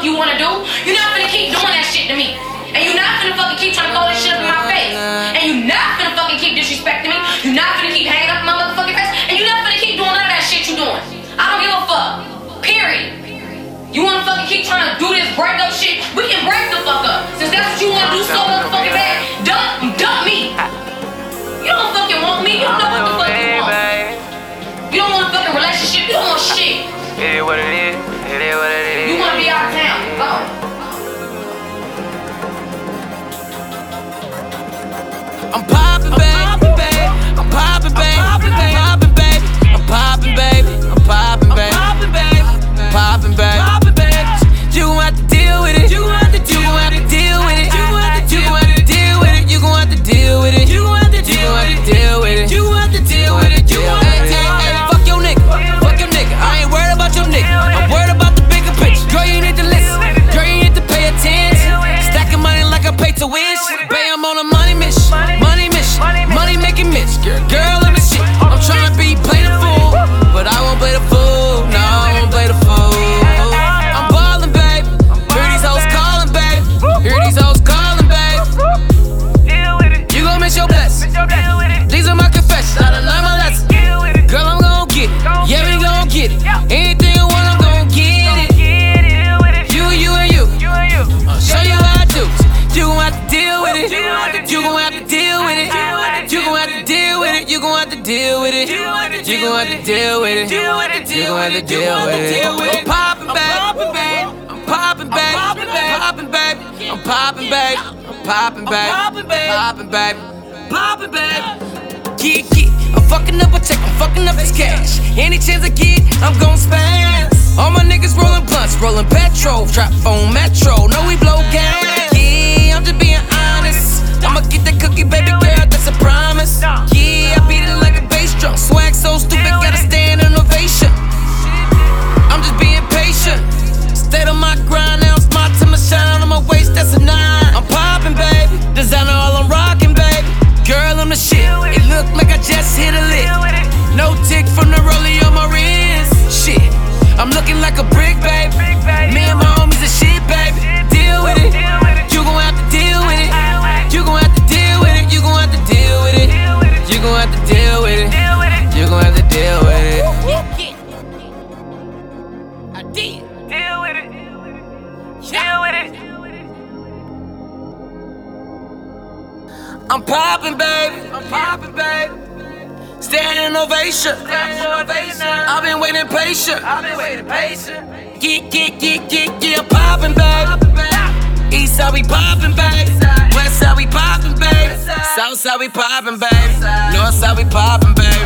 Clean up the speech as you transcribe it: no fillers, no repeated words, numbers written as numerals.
you wanna do. You're not finna keep doing that shit to me. And you're not finna fucking keep trying to throw this shit up in my face. And you're not finna fucking keep disrespecting me. You're not finna keep hanging up in my motherfucking face. And you're not finna keep doing none of that shit you doing. I don't give a fuck. Period. You wanna fucking keep trying to do this break up shit? We can break the fuck up. Since that's what you wanna do so motherfucking bad, dump me. You don't fucking want me. You don't know what the fuck you want. You don't want a fucking relationship. You don't want shit. It is what it is. It is what it is. You wanna be out of town. Go. I'm poppin', baby. I'm poppin', baby. I'm poppin', baby. I'm poppin', baby. I'm poppin', baby. Poppin', baby. You gon' have to deal with it. You gon' have to deal with it. You gon' have to deal with it. You gon' have to deal with it. You gon' have to deal with it. You gon' have to deal with it. You gon' have to deal with it. Hey, fuck your nigga. Fuck your nigga. I ain't worried about your nigga. I'm worried about the bigger picture. Girl, you need to listen. Girl, you need to pay attention. Stacking money like I pay tuition. Babe, I'm on a money mission. Money making bitch. Girl, let me shit. I'm tryna be play the fool, but I won't play the fool. No, I won't play the fool. I'm ballin', babe. Hear these hoes callin', babe. Hear these hoes callin', babe. You gon' miss your blessing. These are my confessions. I done learned my lesson. Girl, I'm gon' get it. Yeah, we gon' get it. Anything you want, I'm gon' get it. You and you. I'll show you how I do. You gon' have to deal with it. You gon' have to deal with it. You gon' have to deal with it. You gon' have to deal with it. You gon' have to deal with it. You gon' have to deal with it. I'm poppin', baby. I'm poppin', baby. Poppin', baby. I'm poppin', baby. I'm poppin', baby. Poppin', baby. Poppin', baby. Yeah. I'm fucking up a check. I'm fucking up this cash. Any chance I get, I'm gon' spaz. All my niggas rollin' blunts, rollin' petrol, trap phone metro. Know we blow gas. Yeah, I'm just being honest. I'ma get that cookie, baby girl, that's a promise. Yeah, I beat it like a bass drum. Swag so stupid, gotta stand in ovation. I'm just being patient. Stayed on my grind, now it's my time to shine. On my waist, that's a 9. I'm poppin', baby. Designer all I'm rockin', baby. Girl, I'm the shit. It look like I just hit a lick. No tick from the rollie on my wrist. Shit, I'm looking like a brick, baby. Me and my homies the shit, baby. Deal with it. You gon' have to deal with it. You gon' have to deal with it. You gon' have to deal with it. You gon' have to deal with it. You gon' have to deal with it. I did. Deal with it. Deal with it. I'm poppin', baby. I'm poppin', baby. Standing ovation. I've been waiting patient. Yeah. I'm poppin', baby. East side we poppin', baby. West side we poppin', baby. South side we poppin', baby. North side we poppin', baby.